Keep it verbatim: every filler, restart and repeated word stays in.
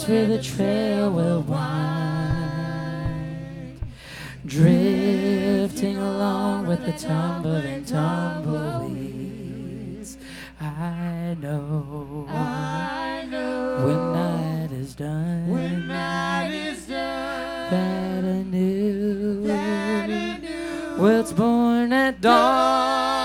That's where the trail will wind, drifting along with the tumbling tumbleweeds. I know, I know when night is done, when night is done, that anew, that anew world's born at dawn.